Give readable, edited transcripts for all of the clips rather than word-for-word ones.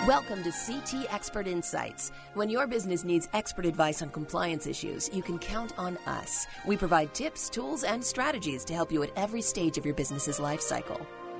Welcome to CT Expert Insights. When your business needs expert advice on compliance issues, you can count on us. We provide tips, tools, and strategies to help you at every stage of your business's life cycle.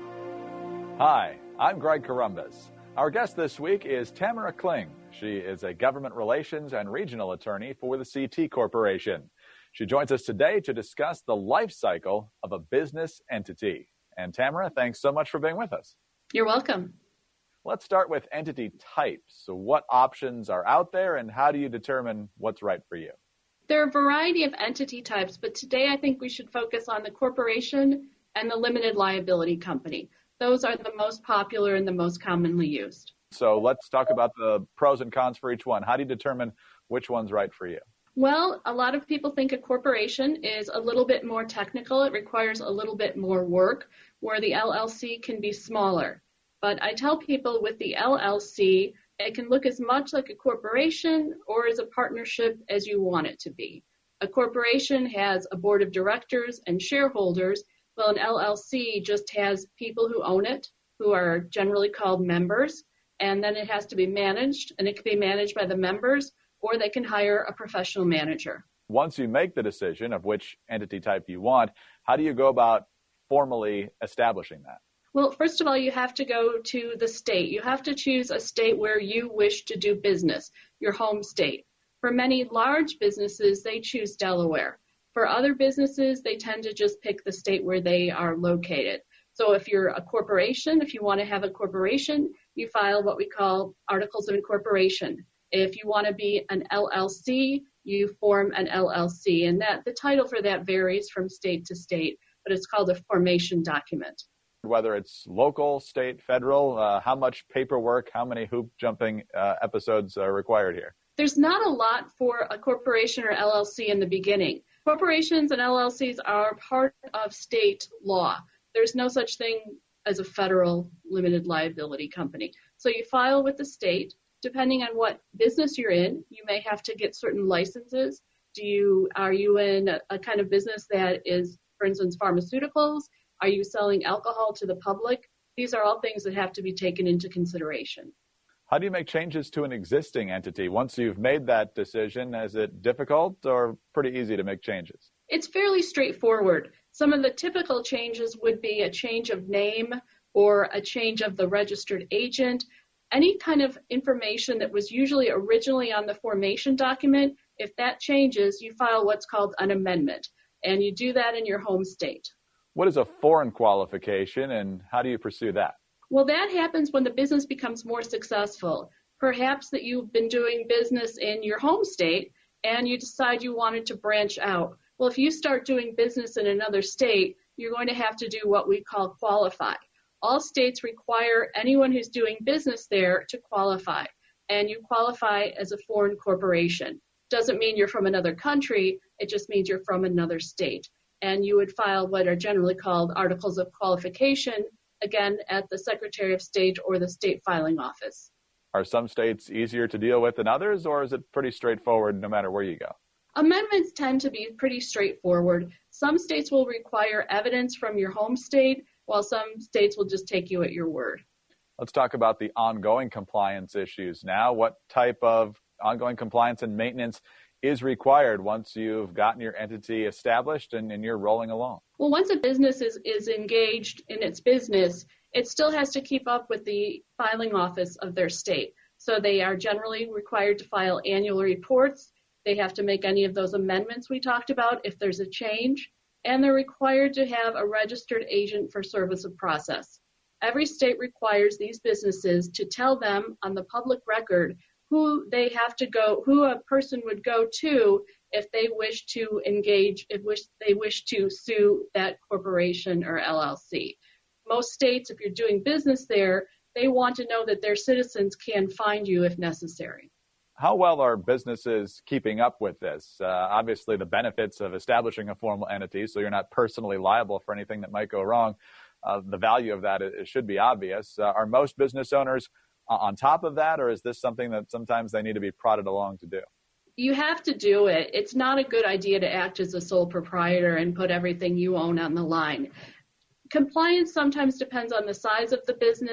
Hi, I'm Greg Corombos. Our guest this week is Tamara Kling. She is a government relations and regional attorney for the CT Corporation. She joins us today to discuss the life cycle of a business entity. And Tamara, thanks so much for being with us. You're welcome. Let's start with entity types. So what options are out there and how do you determine what's right for you? There are a variety of entity types, but today I think we should focus on the corporation and the limited liability company. Those are the most popular and the most commonly used. So let's talk about the pros and cons for each one. How do you determine which one's right for you? Well, a lot of people think a corporation is a little bit more technical. It requires a little bit more work, where the LLC can be smaller. But I tell people with the LLC, it can look as much like a corporation or as a partnership as you want it to be. A corporation has a board of directors and shareholders, while an LLC just has people who own it, who are generally called members, and then it has to be managed, and it can be managed by the members, or they can hire a professional manager. Once you make the decision of which entity type you want, how do you go about formally establishing that? Well, first of all, you have to go to the state. You have to choose a state where you wish to do business, your home state. For many large businesses, they choose Delaware. For other businesses, they tend to just pick the state where they are located. So if you're a corporation, if you want to have a corporation, you file what we call articles of incorporation. If you want to be an LLC, you form an LLC. And that the title for that varies from state to state, but it's called a formation document. Whether it's local, state, federal, how much paperwork, how many hoop jumping episodes are required here? There's not a lot for a corporation or LLC in the beginning. Corporations and LLCs are part of state law. There's no such thing as a federal limited liability company. So you file with the state. Depending on what business you're in, you may have to get certain licenses. Are you in a kind of business that is, for instance, pharmaceuticals? Are you selling alcohol to the public? These are all things that have to be taken into consideration. How do you make changes to an existing entity? Once you've made that decision, is it difficult or pretty easy to make changes? It's fairly straightforward. Some of the typical changes would be a change of name or a change of the registered agent. Any kind of information that was usually originally on the formation document, if that changes, you file what's called an amendment, and you do that in your home state. What is a foreign qualification, and how do you pursue that? Well, that happens when the business becomes more successful. Perhaps that you've been doing business in your home state, and you decide you wanted to branch out. Well, if you start doing business in another state, you're going to have to do what we call qualify. All states require anyone who's doing business there to qualify, and you qualify as a foreign corporation. Doesn't mean you're from another country, it just means you're from another state. And you would file what are generally called articles of qualification, again, at the Secretary of State or the state filing office. Are some states easier to deal with than others, or is it pretty straightforward no matter where you go? Amendments tend to be pretty straightforward. Some states will require evidence from your home state, while some states will just take you at your word. Let's talk about the ongoing compliance issues now. What type of ongoing compliance and maintenance is required once you've gotten your entity established and you're rolling along? Well, once a business is engaged in its business, it still has to keep up with the filing office of their state. So they are generally required to file annual reports. They have to make any of those amendments we talked about if there's a change. And they're required to have a registered agent for service of process. Every state requires these businesses to tell them on the public record who they have to go, who a person would go to if they wish to engage, if they wish to sue that corporation or LLC. Most states, if you're doing business there, they want to know that their citizens can find you if necessary. How well are businesses keeping up with this? Obviously, the benefits of establishing a formal entity, so you're not personally liable for anything that might go wrong. The value of that it should be obvious. Are most business owners on top of that, or is this something that sometimes they need to be prodded along to do? You have to do it. It's not a good idea to act as a sole proprietor and put everything you own on the line. Compliance sometimes depends on the size of the business.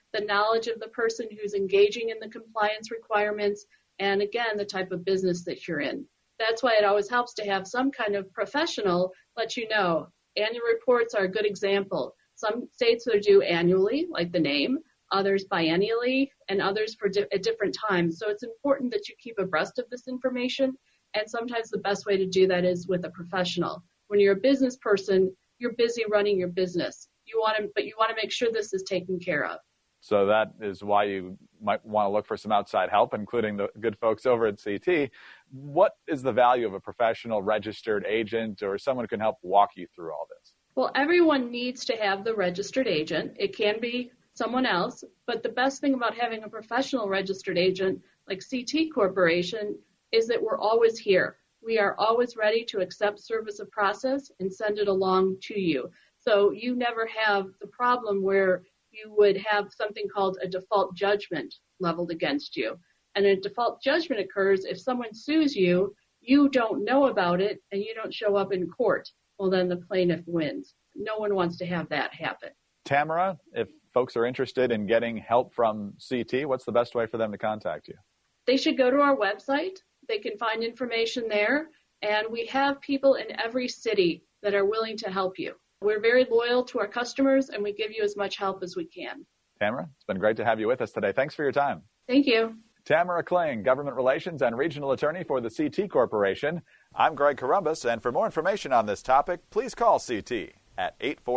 the knowledge of the person who's engaging in the compliance requirements, and again, the type of business that you're in. That's why it always helps to have some kind of professional let you know. Annual reports are a good example. Some states are due annually, like the name, others biennially, and others at different times. So it's important that you keep abreast of this information, and sometimes the best way to do that is with a professional. When you're a business person, you're busy running your business. But you want to make sure this is taken care of. So that is why you might want to look for some outside help, including the good folks over at CT. What is the value of a professional registered agent or someone who can help walk you through all this? Well, everyone needs to have the registered agent. It can be someone else, but the best thing about having a professional registered agent like CT Corporation is that we're always here. We are always ready to accept service of process and send it along to you. So you never have the problem where you would have something called a default judgment leveled against you. And a default judgment occurs if someone sues you, you don't know about it, and you don't show up in court. Well, then the plaintiff wins. No one wants to have that happen. Tamara, if folks are interested in getting help from CT, what's the best way for them to contact you? They should go to our website. They can find information there. And we have people in every city that are willing to help you. We're very loyal to our customers, and we give you as much help as we can. Tamara, it's been great to have you with us today. Thanks for your time. Thank you. Tamara Kling, Government Relations and Regional Attorney for the CT Corporation. I'm Greg Corombos, and for more information on this topic, please call CT at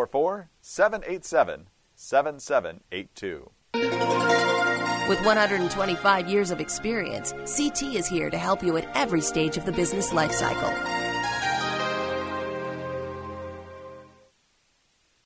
844-787-7782. With 125 years of experience, CT is here to help you at every stage of the business life cycle.